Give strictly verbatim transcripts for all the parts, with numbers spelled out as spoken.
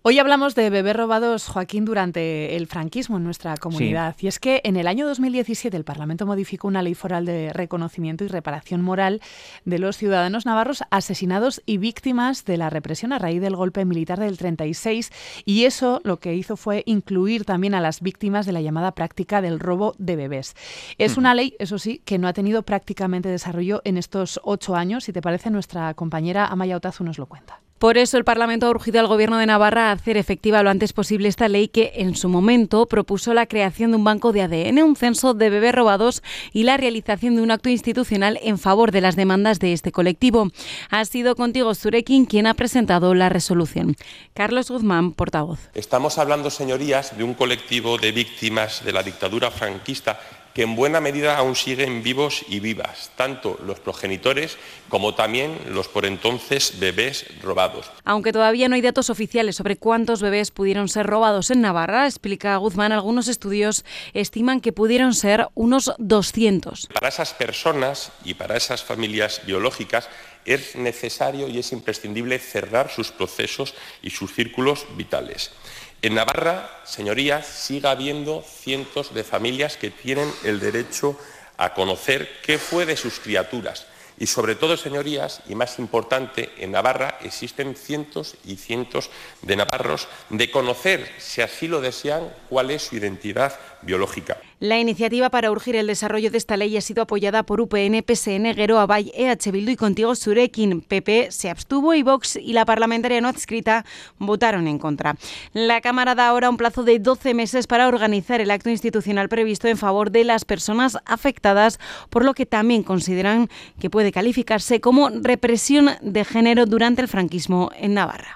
Hoy hablamos de bebés robados, Joaquín, durante el franquismo en nuestra comunidad. Sí. Y es que en el año dos mil diecisiete el Parlamento modificó una ley foral de reconocimiento y reparación moral de los ciudadanos navarros asesinados y víctimas de la represión a raíz del golpe militar del treinta y seis. Y eso lo que hizo fue incluir también a las víctimas de la llamada práctica del robo de bebés. Es una ley, eso sí, que no ha tenido prácticamente desarrollo en estos ocho años. Si te parece, nuestra compañera Amaya Otazu nos lo cuenta. Por eso el Parlamento ha urgido al Gobierno de Navarra a hacer efectiva lo antes posible esta ley que en su momento propuso la creación de un banco de A D N, un censo de bebés robados y la realización de un acto institucional en favor de las demandas de este colectivo. Ha sido Contigo Zurekin quien ha presentado la resolución. Carlos Guzmán, portavoz. Estamos hablando, señorías, de un colectivo de víctimas de la dictadura franquista que en buena medida aún siguen vivos y vivas, tanto los progenitores como también los por entonces bebés robados. Aunque todavía no hay datos oficiales sobre cuántos bebés pudieron ser robados en Navarra, explica Guzmán, algunos estudios estiman que pudieron ser unos doscientos. Para esas personas y para esas familias biológicas es necesario y es imprescindible cerrar sus procesos y sus círculos vitales. En Navarra, señorías, sigue habiendo cientos de familias que tienen el derecho a conocer qué fue de sus criaturas. Y sobre todo, señorías, y más importante, en Navarra existen cientos y cientos de navarros de conocer, si así lo desean, cuál es su identidad biológica. La iniciativa para urgir el desarrollo de esta ley ha sido apoyada por U P N, P S N, Geroa Bai, E H Bildu y Contigo Zurekin. P P se abstuvo y Vox y la parlamentaria no adscrita votaron en contra. La Cámara da ahora un plazo de doce meses para organizar el acto institucional previsto en favor de las personas afectadas, por lo que también consideran que puede calificarse como represión de género durante el franquismo en Navarra.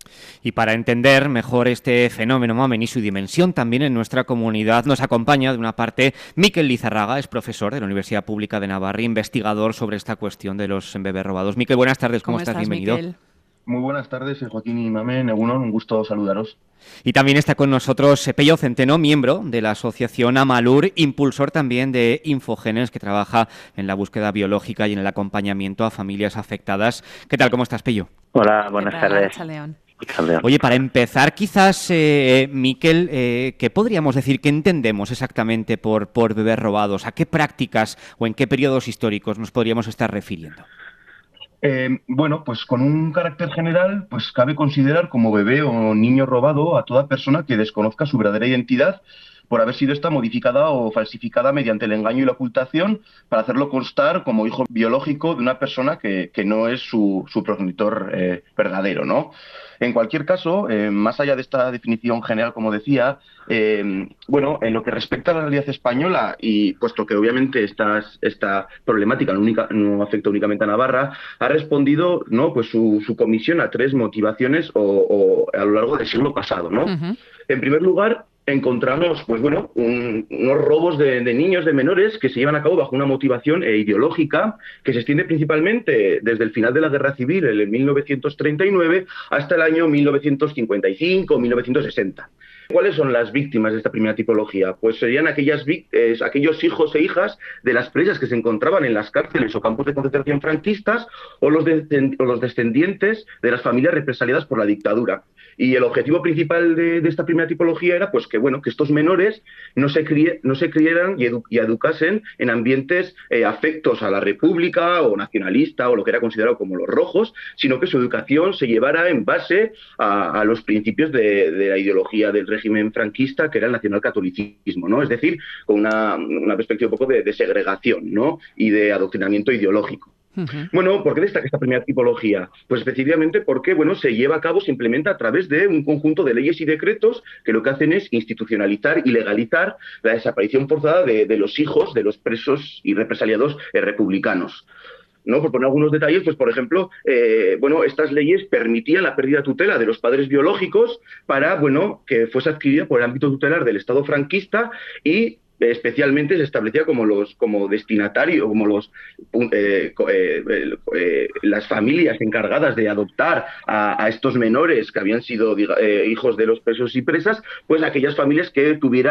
Y para entender mejor este fenómeno Mamen y su dimensión también en nuestra comunidad nos acompaña de una parte Miquel Lizarraga, es profesor de la Universidad Pública de Navarra, investigador sobre esta cuestión de los bebés robados. Miquel, buenas tardes, ¿cómo, ¿Cómo estás? estás? Bienvenido. Miquel? Muy buenas tardes, Joaquín y Mamen, Egunon, un gusto saludaros. Y también está con nosotros Pello Centeno, miembro de la asociación Amalur, impulsor también de Infogenes, que trabaja en la búsqueda biológica y en el acompañamiento a familias afectadas. ¿Qué tal? ¿Cómo estás, Pello? Hola, buenas tardes. Oye, para empezar, quizás, eh, Miquel, eh, ¿qué podríamos decir, qué entendemos exactamente por, por bebés robados? ¿A qué prácticas o en qué periodos históricos nos podríamos estar refiriendo? Eh, bueno, pues con un carácter general, pues cabe considerar como bebé o niño robado a toda persona que desconozca su verdadera identidad por haber sido esta modificada o falsificada mediante el engaño y la ocultación para hacerlo constar como hijo biológico de una persona que, que no es su, su progenitor eh, verdadero, ¿no? En cualquier caso, eh, más allá de esta definición general, como decía, eh, bueno, en lo que respecta a la realidad española, y puesto que obviamente esta, esta problemática no, única, no afecta únicamente a Navarra, ha respondido, ¿no?, pues su, su comisión a tres motivaciones o, o a lo largo del siglo pasado, ¿no? Uh-huh. En primer lugar, encontramos, pues bueno, un, unos robos de, de niños, de menores, que se llevan a cabo bajo una motivación eh, ideológica que se extiende principalmente desde el final de la Guerra Civil, en mil novecientos treinta y nueve, hasta el año mil novecientos cincuenta y cinco o mil novecientos sesenta. ¿Cuáles son las víctimas de esta primera tipología? Pues serían aquellas eh, aquellos hijos e hijas de las presas que se encontraban en las cárceles o campos de concentración franquistas o los, de, o los descendientes de las familias represaliadas por la dictadura. Y el objetivo principal de, de esta primera tipología era pues que bueno que estos menores no se, crie, no se crieran y, edu, y educasen en ambientes eh, afectos a la República o nacionalista o lo que era considerado como los rojos, sino que su educación se llevara en base a, a los principios de, de la ideología del régimen franquista, que era el nacionalcatolicismo, ¿no? Es decir, con una, una perspectiva un poco de, de segregación, ¿no?, y de adoctrinamiento ideológico. Uh-huh. Bueno, ¿por qué destaca esta primera tipología? Pues específicamente porque, bueno, se lleva a cabo, se implementa a través de un conjunto de leyes y decretos que lo que hacen es institucionalizar y legalizar la desaparición forzada de, de los hijos de los presos y represaliados eh, republicanos. ¿No? Por poner algunos detalles, pues por ejemplo, eh, bueno, estas leyes permitían la pérdida de tutela de los padres biológicos para, bueno, que fuese adquirida por el ámbito tutelar del Estado franquista y especialmente se establecía como los como destinatario, como los eh, eh, eh, las familias encargadas de adoptar a, a estos menores que habían sido diga, eh, hijos de los presos y presas, pues aquellas familias que tuvieran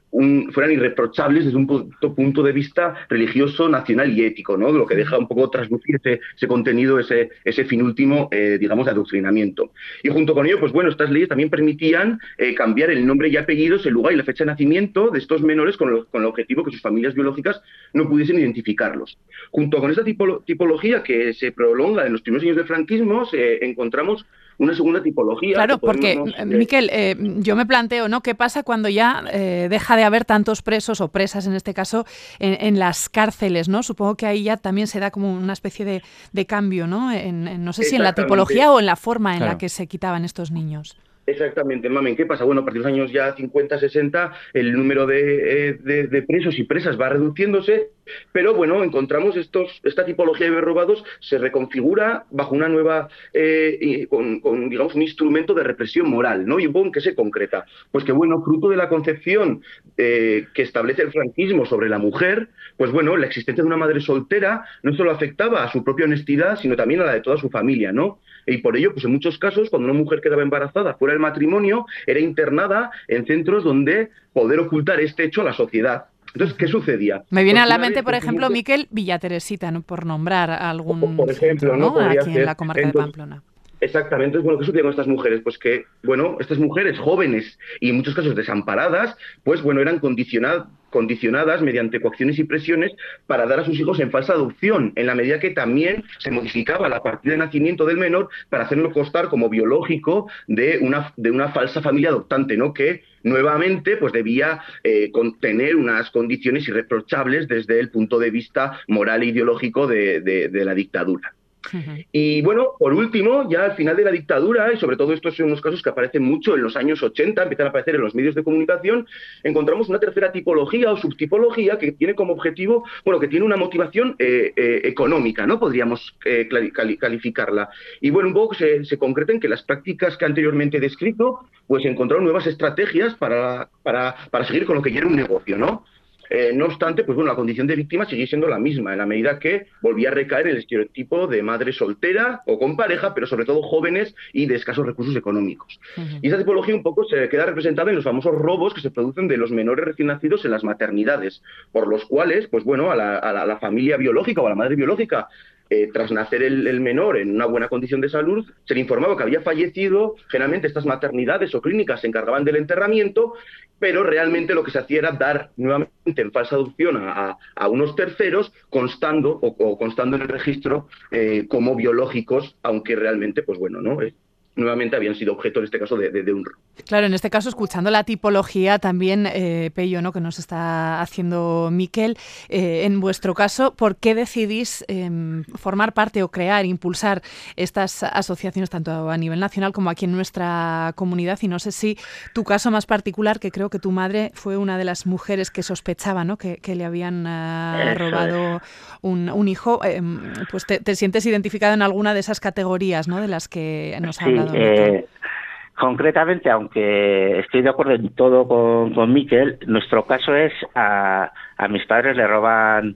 un, fueran irreprochables desde un punto, punto de vista religioso, nacional y ético, ¿no? Lo que deja un poco traslucir ese, ese contenido, ese, ese fin último, eh, digamos, de adoctrinamiento. Y junto con ello, pues bueno, estas leyes también permitían eh, cambiar el nombre y apellidos, el lugar y la fecha de nacimiento de estos menores con, lo, con el objetivo que sus familias biológicas no pudiesen identificarlos. Junto con esta tipolo tipología que se prolonga en los primeros años del franquismo, eh, encontramos una segunda tipología. Claro, porque, eh, Miquel, eh, yo me planteo, ¿no? ¿Qué pasa cuando ya eh, deja de haber tantos presos o presas, en este caso, en, en las cárceles, ¿no? Supongo que ahí ya también se da como una especie de, de cambio, ¿no? En, en, no sé si en la tipología o en la forma en claro. la que se quitaban estos niños. Exactamente, Mamen. ¿Qué pasa? Bueno, a partir de los años ya cincuenta, sesenta, el número de, de, de presos y presas va reduciéndose, pero bueno, encontramos estos, esta tipología de bebés robados se reconfigura bajo una nueva, eh, con, con, digamos, un instrumento de represión moral, ¿no? ¿Y en qué se concreta? Pues que, bueno, fruto de la concepción eh, que establece el franquismo sobre la mujer, pues bueno, la existencia de una madre soltera no solo afectaba a su propia honestidad, sino también a la de toda su familia, ¿no? Y por ello, pues en muchos casos, cuando una mujer quedaba embarazada fuera del matrimonio, era internada en centros donde poder ocultar este hecho a la sociedad. Entonces, ¿qué sucedía? Me viene pues a la mente, por ejemplo, Miquel, Villa Teresita, ¿no? Por nombrar algún por ejemplo, centro, ¿no? ¿no? Aquí ser. en la comarca Entonces, de Pamplona. Exactamente. Entonces, bueno, ¿qué sucede con estas mujeres? Pues que, bueno, estas mujeres jóvenes y en muchos casos desamparadas, pues bueno, eran condicionadas condicionadas mediante coacciones y presiones para dar a sus hijos en falsa adopción, en la medida que también se modificaba la partida de nacimiento del menor para hacerlo constar como biológico de una, de una falsa familia adoptante, ¿no? Que nuevamente pues debía eh, contener unas condiciones irreprochables desde el punto de vista moral e ideológico de, de, de la dictadura. Uh-huh. Y bueno, por último, ya al final de la dictadura, y sobre todo estos son unos casos que aparecen mucho en los años ochenta, empiezan a aparecer en los medios de comunicación, encontramos una tercera tipología o subtipología que tiene como objetivo, bueno, que tiene una motivación eh, eh, económica, ¿no? Podríamos eh, cali calificarla. Y bueno, un poco se, se concreta en que las prácticas que anteriormente he descrito, pues encontraron nuevas estrategias para, para, para seguir con lo que ya era un negocio, ¿no? Eh, no obstante, pues bueno, la condición de víctima sigue siendo la misma, en la medida que volvía a recaer en el estereotipo de madre soltera o con pareja, pero sobre todo jóvenes y de escasos recursos económicos. Uh-huh. Y esa tipología un poco se queda representada en los famosos robos que se producen de los menores recién nacidos en las maternidades, por los cuales, pues bueno, a la, a la, a la familia biológica o a la madre biológica, Eh, tras nacer el, el menor en una buena condición de salud, se le informaba que había fallecido. Generalmente estas maternidades o clínicas se encargaban del enterramiento, pero realmente lo que se hacía era dar nuevamente en falsa adopción a, a, a unos terceros, constando o, o constando en el registro eh, como biológicos, aunque realmente, pues bueno, ¿no? Eh, nuevamente habían sido objeto, en este caso, de, de, de un robo. Claro, en este caso, escuchando la tipología también, eh, Pello, ¿no? Que nos está haciendo Miquel, eh, en vuestro caso, ¿por qué decidís eh, formar parte o crear, impulsar estas asociaciones tanto a nivel nacional como aquí en nuestra comunidad? Y no sé si tu caso más particular, que creo que tu madre fue una de las mujeres que sospechaba, ¿no? que, que le habían uh, robado un, un hijo, eh, pues te, te sientes identificado en alguna de esas categorías, ¿no? De las que nos ha hablado. Sí, eh, concretamente, aunque estoy de acuerdo en todo con, con Miquel, nuestro caso es a, a mis padres le roban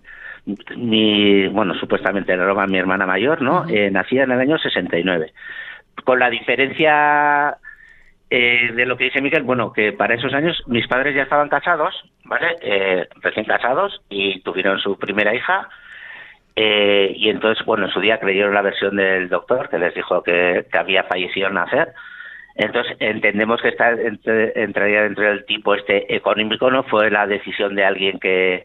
mi, bueno, supuestamente le roban mi hermana mayor, ¿no? Uh-huh. eh, nacida en el año sesenta y nueve. Con la diferencia eh, de lo que dice Miquel, bueno, que para esos años mis padres ya estaban casados, ¿vale? Eh, recién casados y tuvieron su primera hija. Eh, y entonces, bueno, en su día creyeron la versión del doctor que les dijo que, que había fallecido al nacer. Entonces entendemos que está entre, entraría dentro del tipo este económico, ¿no? Fue la decisión de alguien que,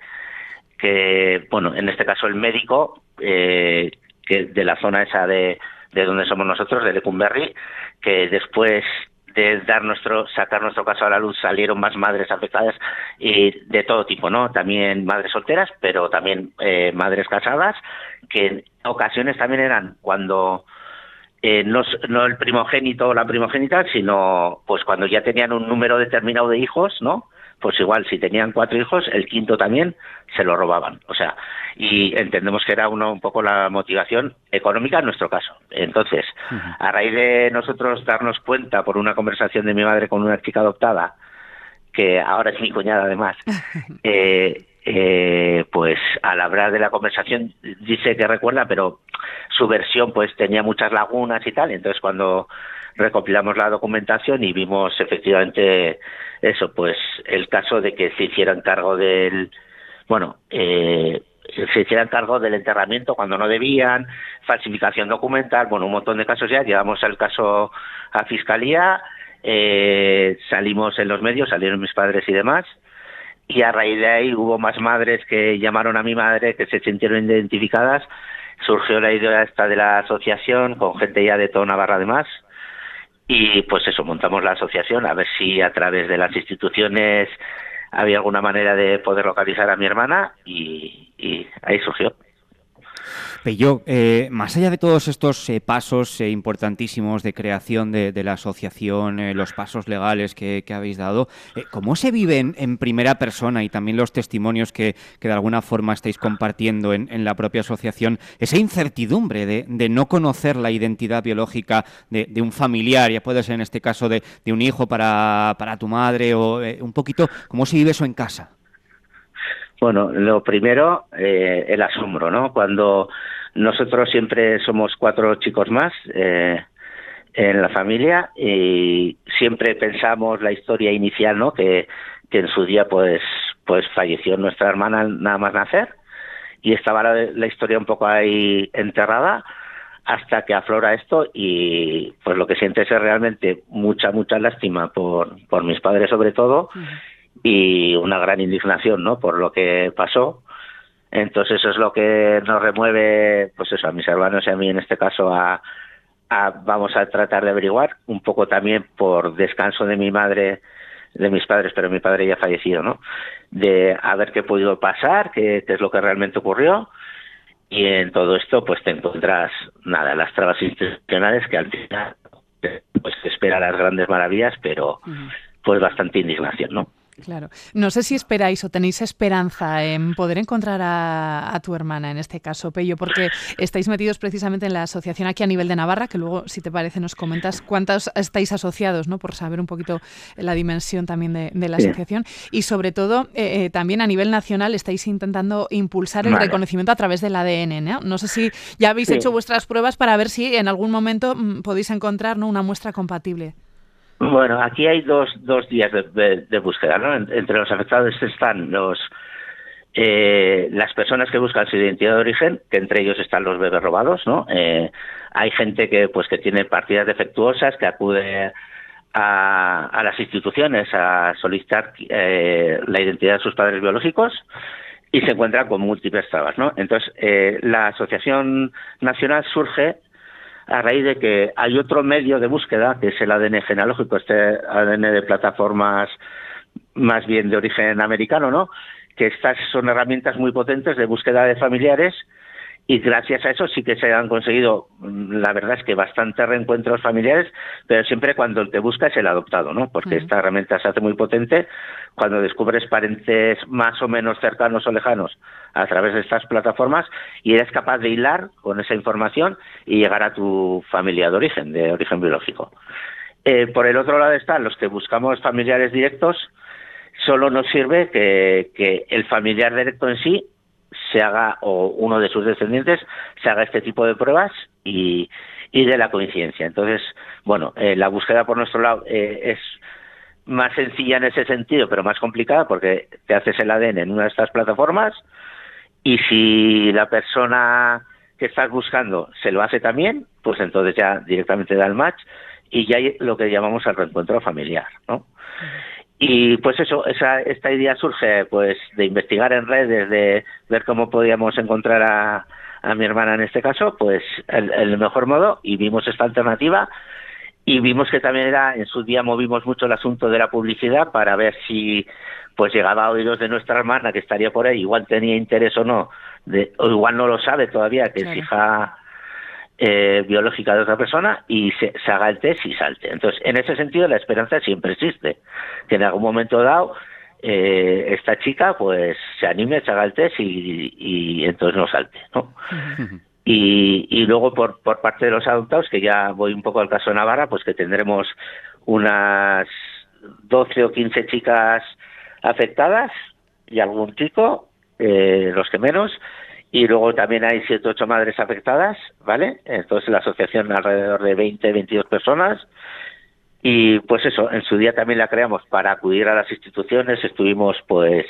que bueno, en este caso el médico, eh, que de la zona esa de, de donde somos nosotros, de Lecumberri, que después de dar nuestro, sacar nuestro caso a la luz salieron más madres afectadas y de todo tipo, ¿no? También madres solteras, pero también eh, madres casadas, que en ocasiones también eran cuando eh, no, no el primogénito o la primogénita, sino pues cuando ya tenían un número determinado de hijos, ¿no? Pues igual si tenían cuatro hijos, el quinto también se lo robaban. O sea, y entendemos que era uno, un poco la motivación económica en nuestro caso. Entonces, uh-huh. a raíz de nosotros darnos cuenta por una conversación de mi madre con una chica adoptada, que ahora es mi cuñada además, eh, eh, pues al hablar de la conversación dice que recuerda, pero su versión pues tenía muchas lagunas y tal. Entonces cuando recopilamos la documentación y vimos efectivamente eso, pues el caso de que se hicieran cargo del, bueno, eh, se hicieran cargo del enterramiento cuando no debían, falsificación documental, bueno, un montón de casos ya. Llevamos el caso a Fiscalía, eh, salimos en los medios, salieron mis padres y demás, y a raíz de ahí hubo más madres que llamaron a mi madre, que se sintieron identificadas. Surgió la idea esta de la asociación con gente ya de toda Navarra además, y pues eso, montamos la asociación a ver si a través de las instituciones había alguna manera de poder localizar a mi hermana, y, y ahí surgió. Pello, eh, más allá de todos estos eh, pasos eh, importantísimos de creación de, de la asociación, eh, los pasos legales que, que habéis dado, eh, ¿cómo se vive en, en primera persona, y también los testimonios que, que de alguna forma estáis compartiendo en, en la propia asociación, esa incertidumbre de, de no conocer la identidad biológica de, de un familiar, ya puede ser en este caso de, de un hijo para, para tu madre, o eh, un poquito, ¿cómo se vive eso en casa? Bueno, lo primero, eh, el asombro, ¿no? Cuando nosotros siempre somos cuatro chicos más eh, en la familia, y siempre pensamos la historia inicial, ¿no? Que, que en su día, pues, pues falleció nuestra hermana nada más nacer, y estaba la, la historia un poco ahí enterrada, hasta que aflora esto, y pues lo que sientes es realmente mucha, mucha lástima por, por mis padres sobre todo, uh-huh. y una gran indignación, ¿no? Por lo que pasó. Entonces eso es lo que nos remueve, pues eso, a mis hermanos y a mí en este caso, a, a vamos a tratar de averiguar, un poco también por descanso de mi madre, de mis padres, pero mi padre ya ha fallecido, ¿no? De a ver qué ha podido pasar, qué, qué es lo que realmente ocurrió. Y en todo esto pues te encuentras, nada, las trabas institucionales, que al final pues se espera las grandes maravillas, pero pues bastante indignación, ¿no? Claro. No sé si esperáis o tenéis esperanza en poder encontrar a, a tu hermana, en este caso, Pello, porque estáis metidos precisamente en la asociación aquí a nivel de Navarra, que luego, si te parece, nos comentas cuántos estáis asociados, ¿no? Por saber un poquito la dimensión también de, de la asociación. Sí. Y sobre todo, eh, eh, también a nivel nacional estáis intentando impulsar el vale. reconocimiento a través del A D N, ¿no? No sé si ya habéis sí. hecho vuestras pruebas para ver si en algún momento mm, podéis encontrar, ¿no?, una muestra compatible. Bueno, aquí hay dos, dos días de, de, de búsqueda, ¿no? Entre los afectados están los eh, las personas que buscan su identidad de origen, que entre ellos están los bebés robados, ¿no? Eh, hay gente que pues que tiene partidas defectuosas, que acude a, a las instituciones a solicitar eh, la identidad de sus padres biológicos, y se encuentran con múltiples trabas, ¿no? Entonces, eh, la Asociación Nacional surge a raíz de que hay otro medio de búsqueda, que es el A D N genealógico, este A D N de plataformas más bien de origen americano, ¿no? Que estas son herramientas muy potentes de búsqueda de familiares, y gracias a eso sí que se han conseguido, la verdad es que bastantes reencuentros familiares, pero siempre cuando el que busca es el adoptado, ¿no? Porque uh-huh. esta herramienta se hace muy potente cuando descubres parientes más o menos cercanos o lejanos a través de estas plataformas, y eres capaz de hilar con esa información y llegar a tu familia de origen, de origen biológico. Eh, por el otro lado están los que buscamos familiares directos. Solo nos sirve que, que el familiar directo en sí se haga, o uno de sus descendientes se haga este tipo de pruebas y, y de la coincidencia. Entonces, bueno, eh, la búsqueda por nuestro lado eh, es más sencilla en ese sentido, pero más complicada, porque te haces el A D N en una de estas plataformas, y si la persona que estás buscando se lo hace también, pues entonces ya directamente da el match, y ya hay lo que llamamos el reencuentro familiar, ¿no? Y pues eso, esa esta idea surge pues de investigar en redes, de ver cómo podíamos encontrar a, a mi hermana en este caso, pues el, el mejor modo, y vimos esta alternativa, y vimos que también era, en su día movimos mucho el asunto de la publicidad para ver si pues llegaba a oídos de nuestra hermana, que estaría por ahí, igual tenía interés o no, de, o igual no lo sabe todavía, que claro. es hija Eh, biológica de otra persona, y se, se haga el test y salte. Entonces, en ese sentido, la esperanza siempre existe, que en algún momento dado eh, esta chica pues se anime, se haga el test y, y entonces no salte, ¿no? Uh-huh. Y, y luego por, por parte de los adoptados, que ya voy un poco al caso de Navarra, pues que tendremos unas doce o quince chicas afectadas y algún chico, eh, los que menos, y luego también hay siete o ocho madres afectadas, ¿vale? Entonces la asociación alrededor de veinte, veintidós personas. Y pues eso, en su día también la creamos para acudir a las instituciones. Estuvimos pues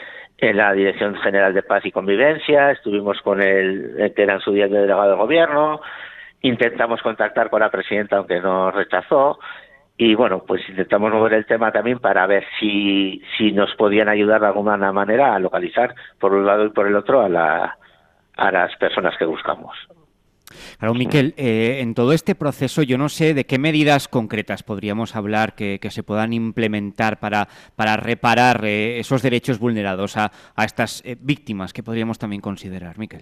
en la Dirección General de Paz y Convivencia, estuvimos con el, el que era en su día el delegado de gobierno, intentamos contactar con la presidenta aunque nos rechazó, y bueno, pues intentamos mover el tema también para ver si, si nos podían ayudar de alguna manera a localizar por un lado y por el otro a, la, a las personas que buscamos. Claro, Miquel, eh, en todo este proceso yo no sé de qué medidas concretas podríamos hablar que, que se puedan implementar para, para reparar eh, esos derechos vulnerados a, a estas eh, víctimas que podríamos también considerar, Miquel.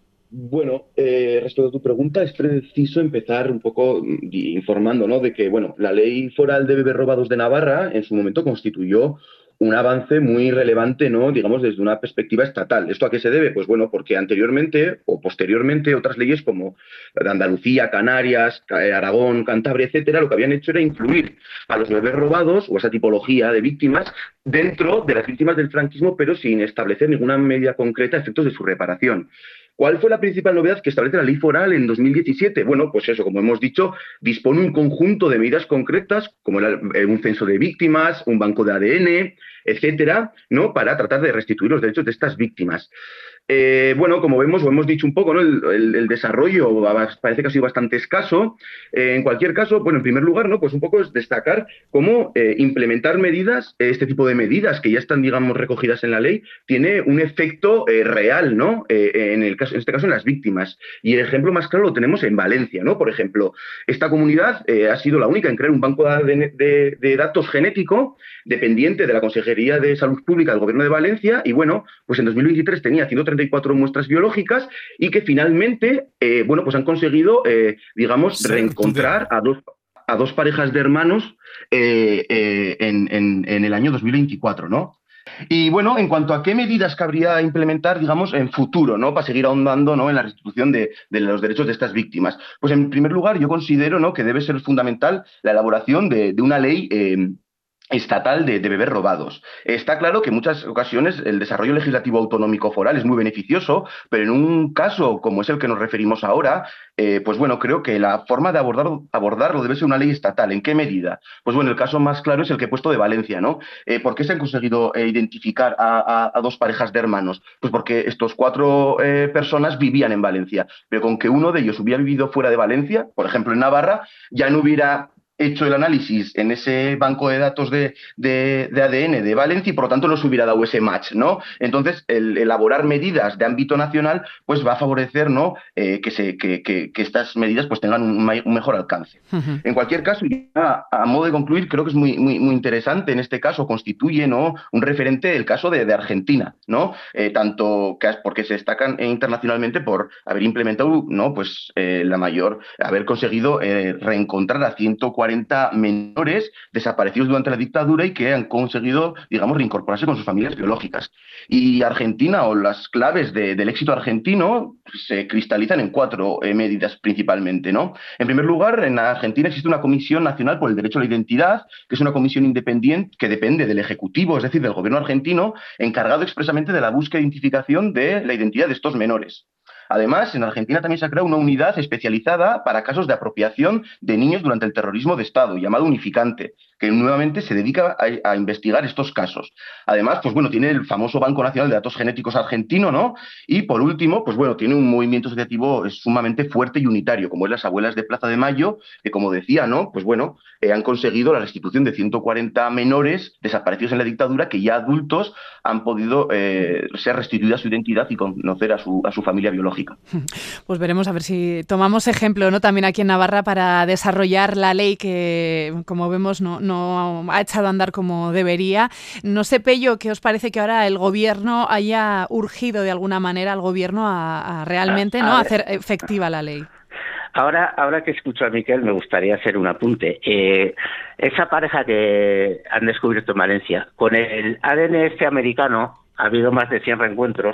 Bueno, eh, respecto a tu pregunta, es preciso empezar un poco informando, ¿no?, de que, bueno, la Ley Foral de Bebés Robados de Navarra en su momento constituyó un avance muy relevante, ¿no?, digamos, desde una perspectiva estatal. ¿Esto a qué se debe? Pues bueno, porque anteriormente o posteriormente otras leyes como la de Andalucía, Canarias, Aragón, Cantabria, etcétera, lo que habían hecho era incluir a los bebés robados o esa tipología de víctimas dentro de las víctimas del franquismo, pero sin establecer ninguna medida concreta a efectos de su reparación. ¿Cuál fue la principal novedad que establece la Ley Foral en dos mil diecisiete? Bueno, pues eso, como hemos dicho, dispone un conjunto de medidas concretas, como un censo de víctimas, un banco de A D N, etcétera, ¿no?, para tratar de restituir los derechos de estas víctimas. Eh, bueno, como vemos, o hemos dicho un poco, ¿no?, el, el, el desarrollo parece que ha sido bastante escaso. Eh, en cualquier caso, bueno, en primer lugar, ¿no?, pues un poco es destacar cómo eh, implementar medidas, este tipo de medidas que ya están, digamos, recogidas en la ley, tiene un efecto eh, real, ¿no?, eh, en, el caso, en este caso en las víctimas. Y el ejemplo más claro lo tenemos en Valencia, ¿no? Por ejemplo, esta comunidad eh, ha sido la única en crear un banco de, de, de datos genético dependiente de la Consejería de Salud Pública del Gobierno de Valencia, y bueno, pues en dos mil veintitrés tenía ciento treinta y cuatro muestras biológicas y que finalmente, eh, bueno, pues han conseguido, eh, digamos, sí, reencontrar a dos, a dos parejas de hermanos eh, eh, en, en, en el año dos mil veinticuatro, ¿no? Y bueno, en cuanto a qué medidas cabría implementar, digamos, en futuro, ¿no?, para seguir ahondando, ¿no?, en la restitución de, de los derechos de estas víctimas. Pues en primer lugar, yo considero, ¿no?, que debe ser fundamental la elaboración de, de una ley eh, estatal de, de bebés robados. Está claro que en muchas ocasiones el desarrollo legislativo autonómico foral es muy beneficioso, pero en un caso como es el que nos referimos ahora, eh, pues bueno, creo que la forma de abordar, abordarlo debe ser una ley estatal. ¿En qué medida? Pues bueno, el caso más claro es el que he puesto de Valencia, ¿no? Eh, ¿Por qué se han conseguido eh, identificar a, a, a dos parejas de hermanos? Pues porque estos cuatro eh, personas vivían en Valencia, pero con que uno de ellos hubiera vivido fuera de Valencia, por ejemplo en Navarra, ya no hubiera hecho el análisis en ese banco de datos de, de, de A D N de Valencia y por lo tanto no se hubiera dado ese match, ¿no? Entonces, el elaborar medidas de ámbito nacional pues va a favorecer, ¿no?, eh, que, se, que, que, que estas medidas pues tengan un, un mejor alcance. Uh-huh. En cualquier caso, ya a modo de concluir, creo que es muy, muy, muy interesante en este caso, constituye, ¿no?, un referente el caso de, de Argentina, ¿no? Eh, tanto que porque se destacan internacionalmente por haber implementado, ¿no?, pues eh, la mayor, haber conseguido eh, reencontrar a ciento cuarenta menores desaparecidos durante la dictadura y que han conseguido, digamos, reincorporarse con sus familias biológicas. Y Argentina, o las claves de, del éxito argentino, se cristalizan en cuatro eh, medidas principalmente, ¿no? En primer lugar, en Argentina existe una Comisión Nacional por el Derecho a la Identidad, que es una comisión independiente que depende del Ejecutivo, es decir, del gobierno argentino, encargado expresamente de la búsqueda e identificación de la identidad de estos menores. Además, en Argentina también se ha creado una unidad especializada para casos de apropiación de niños durante el terrorismo de Estado, llamado Unificante, que nuevamente se dedica a, a investigar estos casos. Además, pues bueno, tiene el famoso Banco Nacional de Datos Genéticos argentino, ¿no? Y por último, pues bueno, tiene un movimiento asociativo sumamente fuerte y unitario, como es las Abuelas de Plaza de Mayo, que como decía, ¿no?, pues bueno, eh, han conseguido la restitución de ciento cuarenta menores desaparecidos en la dictadura que ya adultos han podido eh, ser restituida su identidad y conocer a su, a su familia biológica. Pues veremos a ver si tomamos ejemplo, ¿no?, también aquí en Navarra para desarrollar la ley que, como vemos, no, no ha echado a andar como debería. No sé, Pello, ¿qué os parece que ahora el gobierno haya urgido de alguna manera al gobierno a, a realmente, ¿no?, a hacer efectiva la ley? Ahora, ahora que escucho a Miquel, me gustaría hacer un apunte. Eh, esa pareja que han descubierto en Valencia, con el A D N este americano, ha habido más de cien reencuentros.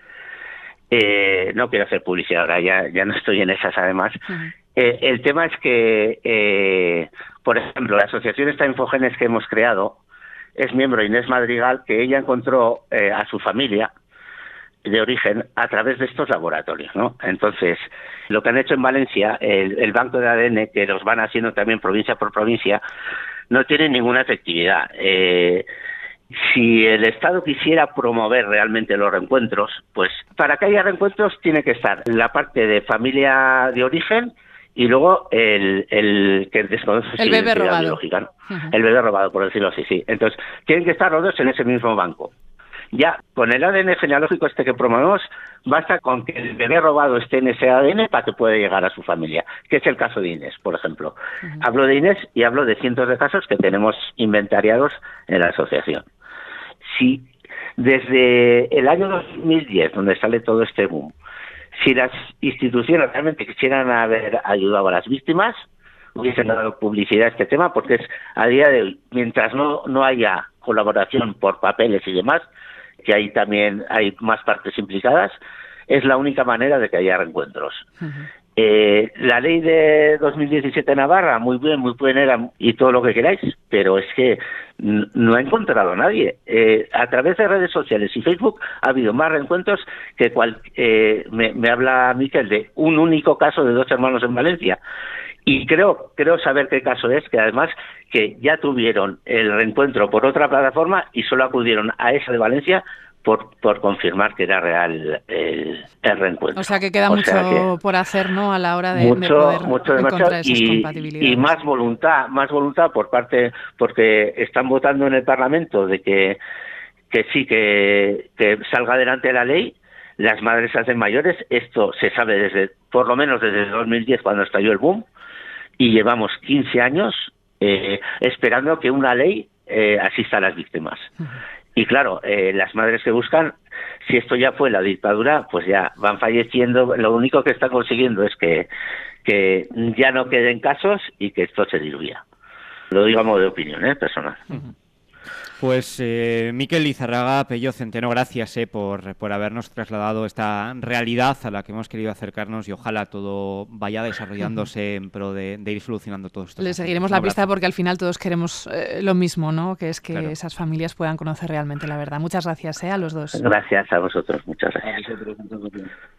Eh, no quiero hacer publicidad ahora, ya, ya no estoy en esas además. Uh-huh. Eh, el tema es que, eh, por ejemplo, la asociación esta Infogenes que hemos creado, es miembro Inés Madrigal, que ella encontró eh, a su familia de origen a través de estos laboratorios, ¿no? Entonces, lo que han hecho en Valencia, el, el banco de A D N, que los van haciendo también provincia por provincia, no tiene ninguna efectividad. Eh, si el Estado quisiera promover realmente los reencuentros, pues para que haya reencuentros tiene que estar la parte de familia de origen y luego el, el que desconoce el bebé robado. Biológica, ¿no? Uh-huh. El bebé robado, por decirlo así, sí. Entonces, tienen que estar los dos en ese mismo banco. Ya, con el A D N genealógico este que promovemos, basta con que el bebé robado esté en ese A D N para que pueda llegar a su familia, que es el caso de Inés, por ejemplo. Uh-huh. Hablo de Inés y hablo de cientos de casos que tenemos inventariados en la asociación. Si desde el año dos mil diez, donde sale todo este boom, si las instituciones realmente quisieran haber ayudado a las víctimas, hubiesen dado publicidad a este tema, porque es a día de hoy, mientras no, no haya colaboración por papeles y demás, que ahí también hay más partes implicadas, es la única manera de que haya reencuentros. Uh-huh. Eh, la ley de dos mil diecisiete de Navarra, muy bien, muy buena y todo lo que queráis, pero es que n- no ha encontrado a nadie. Eh, a través de redes sociales y Facebook ha habido más reencuentros que cual, eh, me, me habla Miquel de un único caso de dos hermanos en Valencia. Y creo, creo saber qué caso es, que además que ya tuvieron el reencuentro por otra plataforma y solo acudieron a esa de Valencia por, por confirmar que era real el, el reencuentro. O sea que queda o mucho que por hacer, ¿no? A la hora de, mucho, de poder mucho encontrar esas y, compatibilidades. Y más voluntad, más voluntad por parte, porque están votando en el Parlamento de que, que sí, que, que salga adelante la ley. Las madres se hacen mayores, esto se sabe desde, por lo menos desde dos mil diez, cuando estalló el boom, y llevamos quince años eh, esperando que una ley eh, asista a las víctimas. Uh-huh. Y claro, eh, las madres que buscan, si esto ya fue la dictadura, pues ya van falleciendo. Lo único que están consiguiendo es que, que ya no queden casos y que esto se diluya. Lo digo a modo de opinión, ¿eh? Personal. Uh-huh. Pues eh, Miquel Lizarraga, Pello Centeno, gracias eh, por, por habernos trasladado esta realidad a la que hemos querido acercarnos y ojalá todo vaya desarrollándose en pro de, de ir solucionando todo esto. Le seguiremos la pista porque al final todos queremos eh, lo mismo, ¿no? Que es que claro. esas familias puedan conocer realmente la verdad. Muchas gracias eh, a los dos. Gracias a vosotros, muchas gracias.